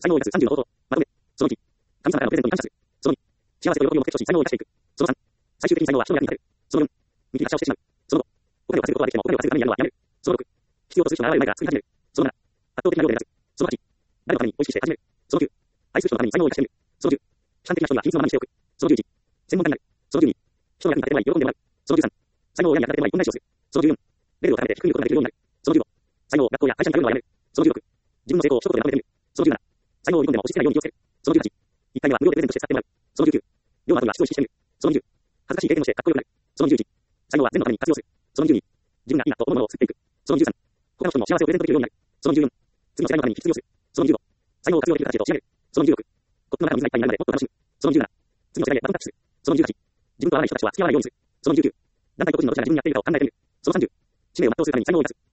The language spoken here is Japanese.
才能を生かす30の方法。まとめ。その1、神様からのプレゼントに感謝する。その2、幸せと喜びを結晶し才能を生かしていく。その3、最終的に才能は人の役に立る。その4、見切り発車をしてしまう。その5、お金を稼ぐことはできてもお金を稼ぐためにやるのはやめる。その6、必要とする人が現れる前から作り始める。その7、圧倒的な量で目指す。その8、誰のために美味しくして始める。その9、愛する人のために才能を生かしてみる。その10、主観的な人には秘密のままにしておく。その11、専門家になる。その12、人の役に立ててもらい喜んでもらう。その13、才能を親に役立ててもらい恩返しをする。その14、レベルを高めて低いことができるようになる。その15、才能を学校や会社に頼るのはやめる。その16、自分の成功を一言でまとめてみる。その17、才能を見込んでも押し付けないように気をつける。その18、1回目は無料でプレゼントして使ってもらう。その19、両の後には質を意識してみる。その20、恥ずかしい経験をしてかっこよくなる。その21、才能は善のために活用する。その22、自分がいいなと思うものを作っていく。その23、他の人にも幸せをプレゼントできるようになる。その24、次の世代のために必要する。その25、才能を活用できる形へと仕上げる。その26、コップの中の水がいっぱいになるまでもっと楽しむ。その27、次の世代へバトンタッチする。その28、自分と合わない人たちは付き合わないようにする。その29、団体と個人のどちらが自分にやっているかを考えてみる。その30、使命を全うするために才能を生かす。